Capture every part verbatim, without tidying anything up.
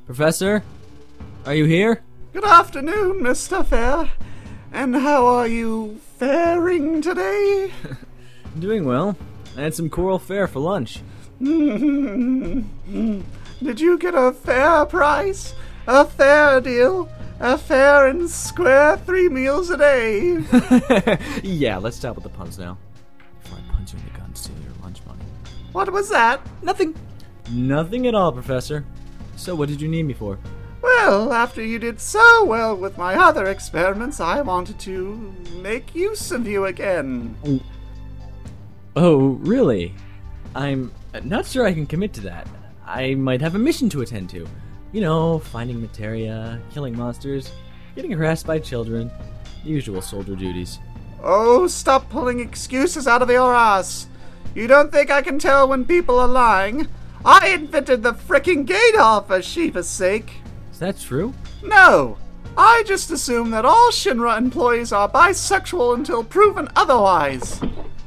Professor? Are you here? Good afternoon, Mister Fair. And how are you faring today? Doing well. I had some coral fare for lunch. Did you get a fair price? A fair deal? A fair and square three meals a day? Yeah, let's stop with the puns now. Before I punch you in the gun, steal your lunch money. What was that? Nothing. Nothing at all, Professor. So what did you need me for? Well, after you did so well with my other experiments, I wanted to make use of you again. Oh, oh really? I'm not sure I can commit to that. I might have a mission to attend to. You know, finding materia, killing monsters, getting harassed by children, the usual soldier duties. Oh, stop pulling excuses out of your ass. You don't think I can tell when people are lying? I invented the frickin' gator for Shiva's sake. Is that true? No. I just assume that all Shinra employees are bisexual until proven otherwise.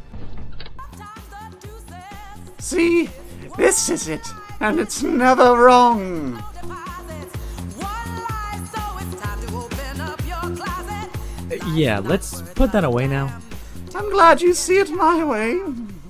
See? This is it. And it's never wrong. Yeah, let's put that away now. I'm glad you see it my way.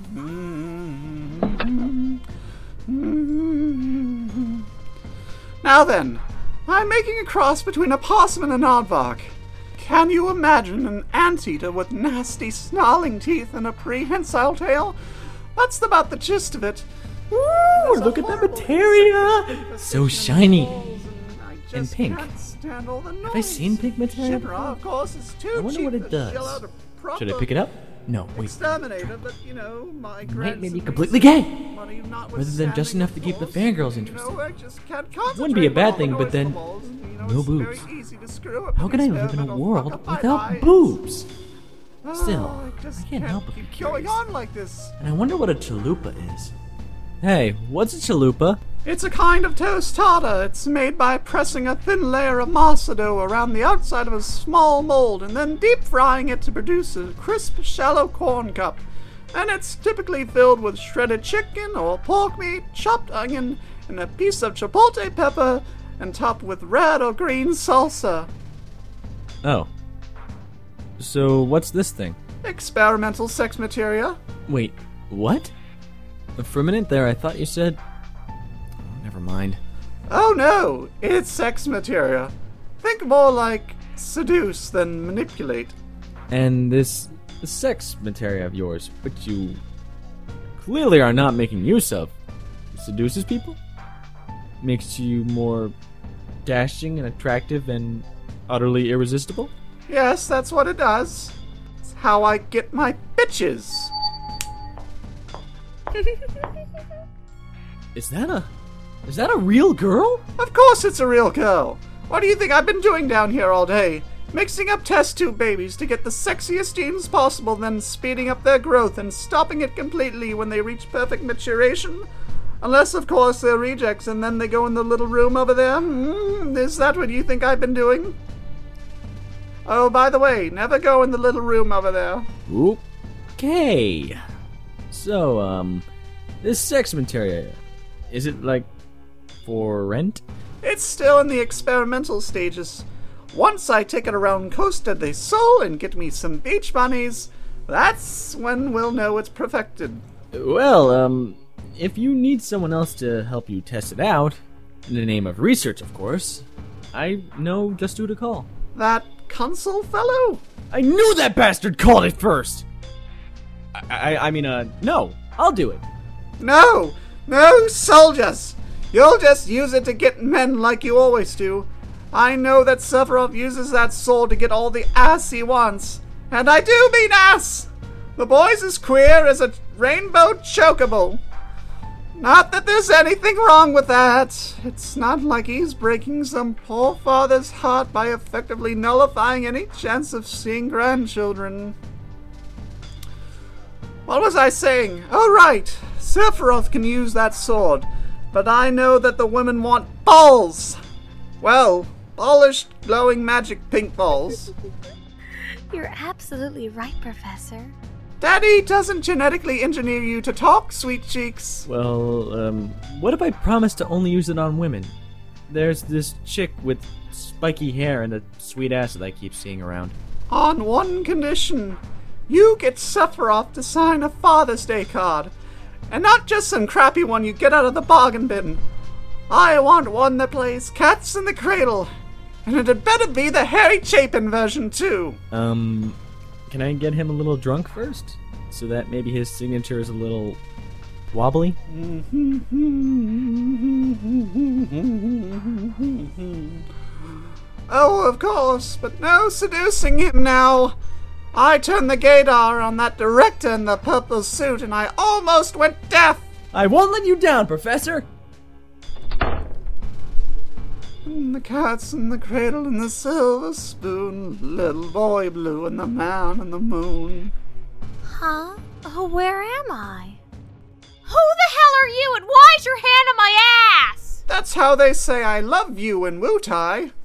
Now then, I'm making a cross between a possum and an aardvark. Can you imagine an anteater with nasty snarling teeth and a prehensile tail? That's about the gist of it. Ooh, look at that materia! So shiny. And pink. Have I seen pink materia before? Of course, it's too I wonder what it does. Should I pick it up? No, wait. Exterminator, but, you know, my Might make me completely gay! Rather Rather than just enough to keep the fangirls interested. You know, I just can't Wouldn't be a bad thing, but concentrate then, on the balls, and, you know, no it's very boobs. easy to screw up How an can I live in a experimental world fuck-up my without eyes. boobs? Oh, Still, I, just I can't help but be keep curious. going on like this. And I wonder what a chalupa is. Hey, what's a chalupa? It's a kind of tostada. It's made by pressing a thin layer of masa dough around the outside of a small mold and then deep frying it to produce a crisp, shallow corn cup. And it's typically filled with shredded chicken or pork meat, chopped onion, and a piece of chipotle pepper, and topped with red or green salsa. Oh. So what's this thing? Experimental sex materia. Wait, what? For a minute there, I thought you said... Oh, never mind. Oh no, it's sex materia. Think more like seduce than manipulate. And this sex materia of yours, which you clearly are not making use of, seduces people? Makes you more dashing and attractive and utterly irresistible? Yes, that's what it does. It's how I get my bitches. Is that a... Is that a real girl? Of course it's a real girl. What do you think I've been doing down here all day? Mixing up test tube babies to get the sexiest genes possible, then speeding up their growth and stopping it completely when they reach perfect maturation? Unless, of course, they're rejects and then they go in the little room over there. Mm, is that what you think I've been doing? Oh, by the way, never go in the little room over there. Okay. So, um, this sex materia, is it, like, for rent? It's still in the experimental stages. Once I take it around Costa del Sol and get me some beach bunnies, that's when we'll know it's perfected. Well, um, if you need someone else to help you test it out, in the name of research, of course, I know just who to call. That consul fellow? I knew that bastard called it first! I, I, I mean, uh, no, I'll do it. No! No, soldiers! You'll just use it to get men like you always do. I know that Sephiroth uses that sword to get all the ass he wants. And I do mean ass! The boy's as queer as a rainbow chocobo. Not that there's anything wrong with that. It's not like he's breaking some poor father's heart by effectively nullifying any chance of seeing grandchildren. What was I saying? Oh, right. Sephiroth can use that sword. But I know that the women want balls. Well, polished, glowing magic pink balls. You're absolutely right, Professor. Daddy doesn't genetically engineer you to talk, sweet cheeks. Well, um, what if I promise to only use it on women? there's this chick with spiky hair and a sweet ass that I keep seeing around. On one condition. You get Sephiroth to sign a Father's Day card. And not just some crappy one you get out of the bargain bin. I want one that plays Cats in the Cradle. And it had better be the Harry Chapin version, too. Um, can I get him a little drunk first? So that maybe his signature is a little wobbly? Oh, of course, but no seducing him now. I turned the gaydar on that director in the purple suit and I almost went deaf. I won't let you down, Professor! And the cat's in the cradle and the silver spoon, little boy blue and the man in the moon. Huh? Oh, where am I? Who the hell are you and why's your hand on my ass? That's how they say I love you in Wutai.